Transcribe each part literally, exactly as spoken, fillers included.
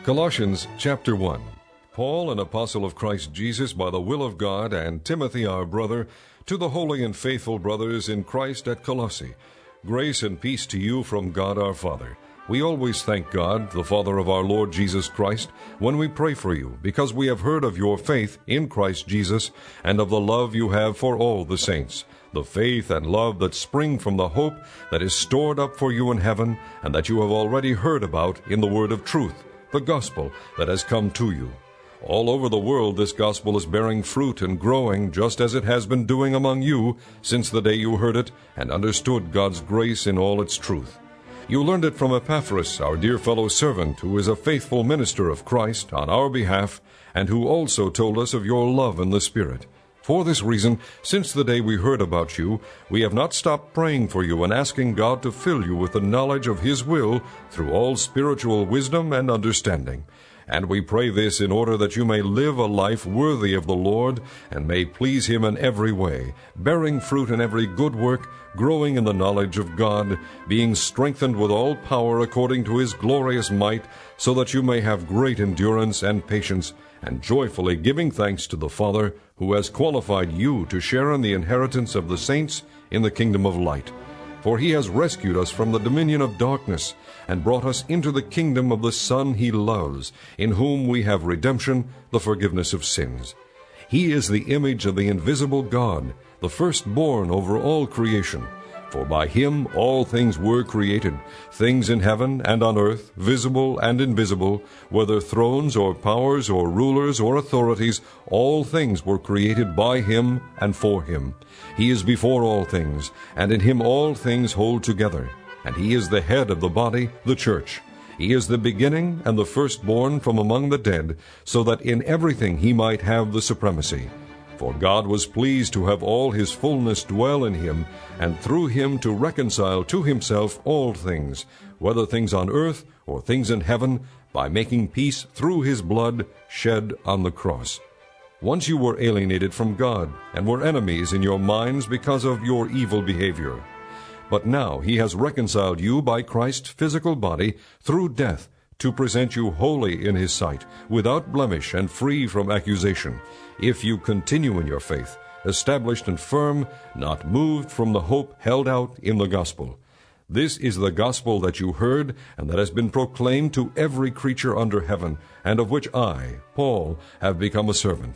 Colossians chapter one. Paul, an apostle of Christ Jesus by the will of God, and Timothy our brother, to the holy and faithful brothers in Christ at Colossae, grace and peace to you from God our Father. We always thank God, the Father of our Lord Jesus Christ, when we pray for you, because we have heard of your faith in Christ Jesus, and of the love you have for all the saints, the faith and love that spring from the hope that is stored up for you in heaven, and that you have already heard about in the word of truth, the gospel that has come to you. All over the world this gospel is bearing fruit and growing, just as it has been doing among you since the day you heard it and understood God's grace in all its truth. You learned it from Epaphras, our dear fellow servant, who is a faithful minister of Christ on our behalf, and who also told us of your love in the Spirit. For this reason, since the day we heard about you, we have not stopped praying for you and asking God to fill you with the knowledge of His will through all spiritual wisdom and understanding. And we pray this in order that you may live a life worthy of the Lord, and may please Him in every way, bearing fruit in every good work, growing in the knowledge of God, being strengthened with all power according to His glorious might, so that you may have great endurance and patience, and joyfully giving thanks to the Father, who has qualified you to share in the inheritance of the saints in the kingdom of light. For He has rescued us from the dominion of darkness, and brought us into the kingdom of the Son He loves, in whom we have redemption, the forgiveness of sins. He is the image of the invisible God, the firstborn over all creation. For by Him all things were created, things in heaven and on earth, visible and invisible, whether thrones or powers or rulers or authorities, all things were created by Him and for Him. He is before all things, and in Him all things hold together. And He is the head of the body, the church. He is the beginning and the firstborn from among the dead, so that in everything He might have the supremacy. For God was pleased to have all His fullness dwell in Him, and through Him to reconcile to Himself all things, whether things on earth or things in heaven, by making peace through His blood shed on the cross. Once you were alienated from God, and were enemies in your minds because of your evil behavior. But now He has reconciled you by Christ's physical body through death, to present you holy in His sight, without blemish and free from accusation, if you continue in your faith, established and firm, not moved from the hope held out in the gospel. This is the gospel that you heard, and that has been proclaimed to every creature under heaven, and of which I, Paul, have become a servant.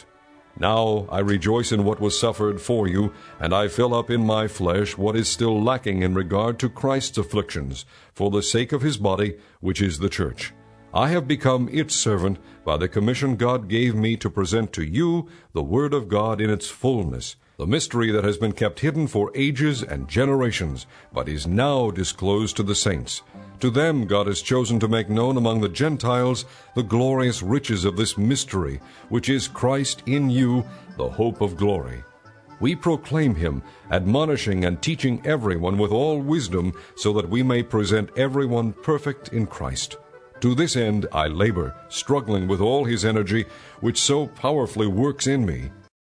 Now I rejoice in what was suffered for you, and I fill up in my flesh what is still lacking in regard to Christ's afflictions, for the sake of His body, which is the church. I have become its servant by the commission God gave me to present to you the Word of God in its fullness, the mystery that has been kept hidden for ages and generations, but is now disclosed to the saints. To them God has chosen to make known among the Gentiles the glorious riches of this mystery, which is Christ in you, the hope of glory. We proclaim Him, admonishing and teaching everyone with all wisdom, so that we may present everyone perfect in Christ. To this end I labor, struggling with all His energy, which so powerfully works in me.